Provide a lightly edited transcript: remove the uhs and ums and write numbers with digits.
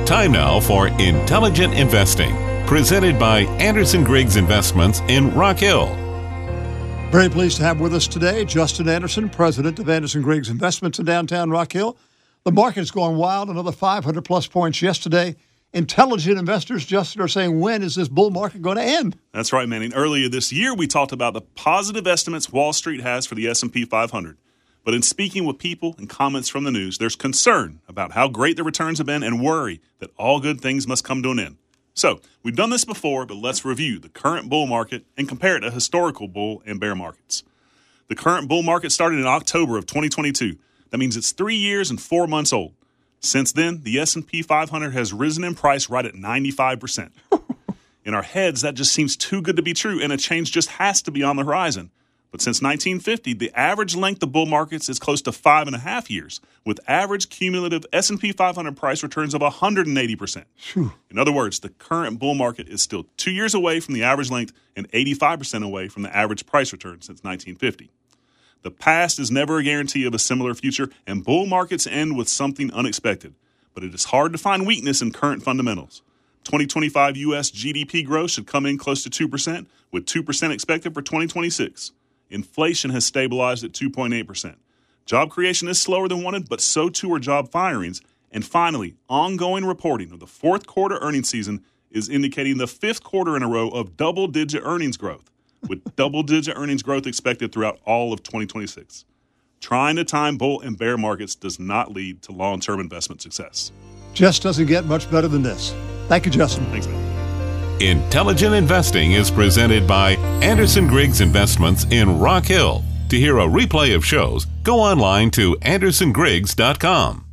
Time now for Intelligent Investing, presented by Anderson Griggs Investments in Rock Hill. Very pleased to have with us today Justin Anderson, president of Anderson Griggs Investments in downtown Rock Hill. The market's going wild, another 500-plus points yesterday. Intelligent investors, Justin, are saying, when is this bull market going to end? That's right, Manning. Earlier this year, we talked about the positive estimates Wall Street has for the S&P 500. But in speaking with people and comments from the news, there's concern about how great the returns have been and worry that all good things must come to an end. So, we've done this before, but let's review the current bull market and compare it to historical bull and bear markets. The current bull market started in October of 2022. That means it's 3 years and 4 months old. Since then, the S&P 500 has risen in price right at 95%. In our heads, that just seems too good to be true, and a change just has to be on the horizon. But since 1950, the average length of bull markets is close to 5.5 years, with average cumulative S&P 500 price returns of 180%. In other words, the current bull market is still 2 years away from the average length and 85% away from the average price return since 1950. The past is never a guarantee of a similar future, and bull markets end with something unexpected. But it is hard to find weakness in current fundamentals. 2025 U.S. GDP growth should come in close to 2%, with 2% expected for 2026. Inflation has stabilized at 2.8%. Job creation is slower than wanted, but so too are job firings. And finally, ongoing reporting of the fourth quarter earnings season is indicating the fifth quarter in a row of double-digit earnings growth, with double-digit earnings growth expected throughout all of 2026. Trying to time bull and bear markets does not lead to long-term investment success. Just doesn't get much better than this. Thank you, Justin. Thanks, man. Intelligent Investing is presented by Anderson Griggs Investments in Rock Hill. To hear a replay of shows, go online to andersongriggs.com.